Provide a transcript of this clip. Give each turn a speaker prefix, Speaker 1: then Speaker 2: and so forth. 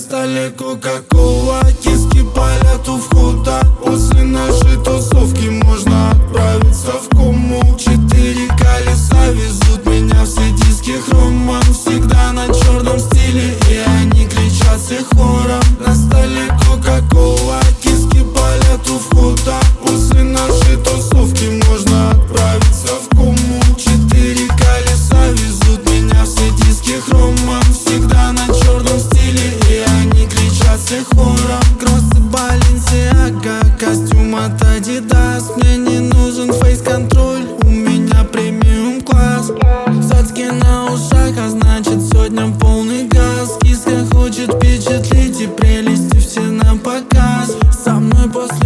Speaker 1: столе кока-кола, киски палят у входа. После нашей тусовки можно отправиться в кому. 4 колеса везут меня, все диски хромом. Всегда на черном стиле, и они кричат все хором. На столе кока-кола, киски палят у входа. После нашей тусовки можно отправиться в кому. 4 колеса везут меня, все диски хромом. Всегда на черном стиле, и они кричат все хором. Кроссы Balenciaga, костюм от Adidas. Мне не нужен фейс-контроль, у меня премиум класс. Цацки на ушах, а значит сегодня полный газ. Киска хочет впечатлить, и прелести все на показ. Со мной после